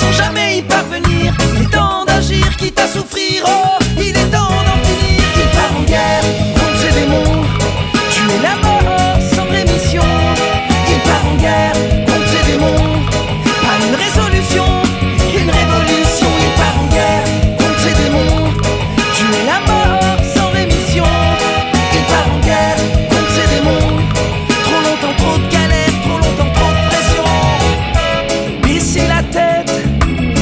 sans jamais y parvenir. Il est temps d'agir quitte à souffrir, oh, il est temps d'en finir. Il part en guerre contre ses démons